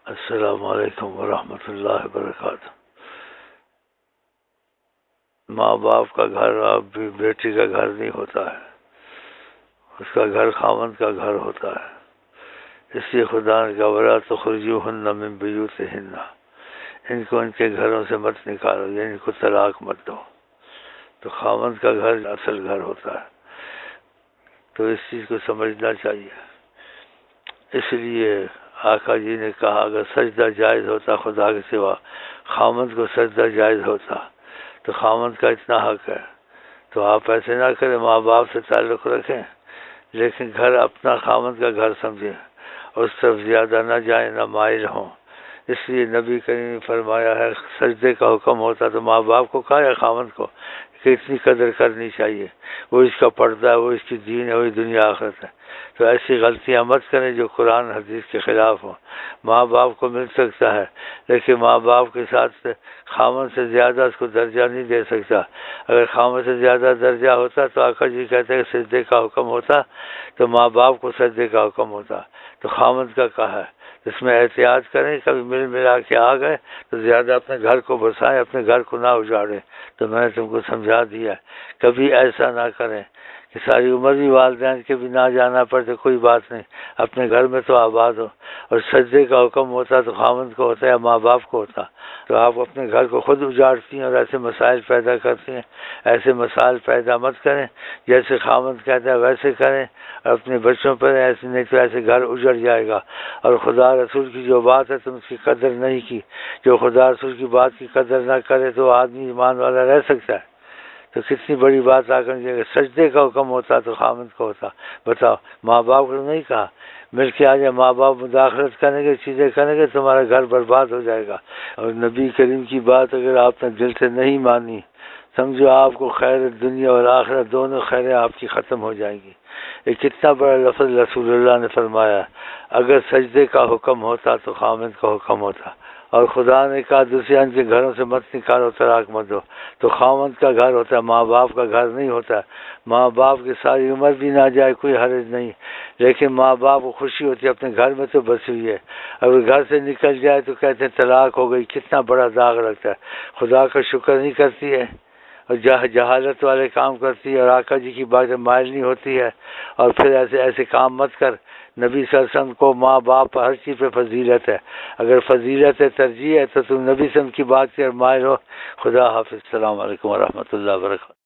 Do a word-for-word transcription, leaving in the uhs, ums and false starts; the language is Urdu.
السلام علیکم ورحمۃ اللہ وبرکاتہ۔ ماں باپ کا گھر اب بھی بیٹی کا گھر نہیں ہوتا ہے، اس کا گھر خاوند کا گھر ہوتا ہے۔ اس لیے خدا نے کہا وَلَا تُخْرِجُوهُنَّ مِن بُيُوتِهِنَّ، ان کو ان کے گھروں سے مت نکالو، یعنی ان کو طلاق مت دو۔ تو خاوند کا گھر اصل گھر ہوتا ہے، تو اس چیز کو سمجھنا چاہیے۔ اس لیے آقا جی نے کہا اگر سجدہ جائز ہوتا خدا کے سوا، خاوند کو سجدہ جائز ہوتا تو خاوند کا اتنا حق ہے تو آپ ایسے نہ کریں، ماں باپ سے تعلق رکھیں لیکن گھر اپنا خاوند کا گھر سمجھیں، اور اس طرف زیادہ نہ جائیں، نہ مائل ہوں۔ اس لیے نبی کریم نے فرمایا ہے سجدے کا حکم ہوتا تو ماں باپ کو کہا یا خاوند کو کہ اتنی قدر کرنی چاہیے، وہ اس کا پردہ ہے، وہ اس کی دین ہے، وہی دنیا آخرت ہے۔ تو ایسی غلطیاں مت کریں جو قرآن حدیث کے خلاف ہوں۔ ماں باپ کو مل سکتا ہے لیکن ماں باپ کے ساتھ خاوند سے زیادہ اس کو درجہ نہیں دے سکتا۔ اگر خاوند سے زیادہ درجہ ہوتا تو آقا جی کہتے ہیں سجدے کا حکم ہوتا تو ماں باپ کو سجدے کا حکم ہوتا، تو خاوند کا کہا ہے۔ اس میں احتیاط کریں، کبھی مل ملا کے آ گئے تو زیادہ اپنے گھر کو بسائیں، اپنے گھر کو نہ اجاڑیں۔ تو میں نے تم کو سمجھا دیا، کبھی ایسا نہ کریں کہ ساری عمر بھی والدین کے بھی نہ جانا پڑے تو کوئی بات نہیں، اپنے گھر میں تو آباد ہو۔ اور سجدے کا حکم ہوتا تو خاوند کو ہوتا یا ماں باپ کو ہوتا، تو آپ اپنے گھر کو خود اجاڑتی ہیں اور ایسے مسائل پیدا کرتی ہیں۔ ایسے مسائل پیدا مت کریں، جیسے خاوند کہتا ہے ویسے کریں، اور اپنے بچوں پر ایسے نہیں تو ایسے گھر اجڑ جائے گا۔ اور خدا رسول کی جو بات ہے تم اس کی قدر نہیں کی، جو خدا رسول کی بات کی قدر نہ کرے تو آدمی ایمان والا رہ سکتا ہے؟ تو کتنی بڑی بات آ کر اگر سجدے کا حکم ہوتا تو خاوند کو ہوتا۔ بتاؤ، ماں باپ کو نہیں کہا مل کے آ جائے، ماں باپ مداخلت کریں گے، چیزیں کریں گے، تمہارا گھر برباد ہو جائے گا۔ اور نبی کریم کی بات اگر آپ نے دل سے نہیں مانی، سمجھو آپ کو خیر دنیا اور آخرت دونوں خیریں آپ کی ختم ہو جائیں گی۔ یہ کتنا بڑا لفظ رسول اللہ نے فرمایا، اگر سجدے کا حکم ہوتا تو خاوند کا حکم ہوتا، اور خدا نے کہا دوسرے ان کے گھروں سے مت نکالو، طلاق مت دو، تو خاوند کا گھر ہوتا ہے، ماں باپ کا گھر نہیں ہوتا۔ ماں باپ کی ساری عمر بھی نہ جائے کوئی حرج نہیں، لیکن ماں باپ کو خوشی ہوتی ہے اپنے گھر میں تو بسی ہوئی ہے، اگر گھر سے نکل جائے تو کہتے ہیں طلاق ہو گئی، کتنا بڑا داغ لگتا ہے۔ خدا کا شکر نہیں کرتی ہے اور جہالت والے کام کرتی ہے، اور آقا جی کی باتیں مائل نہیں ہوتی ہے، اور پھر ایسے ایسے کام مت کر۔ نبی صلی اللہ علیہ وسلم کو ماں باپ ہر چیز پہ فضیلت ہے، اگر فضیلت ہے ترجیح ہے تو تم نبی صلی اللہ علیہ وسلم کی بات سے مائل ہو۔ خدا حافظ، السلام علیکم ورحمۃ اللہ وبرکاتہ۔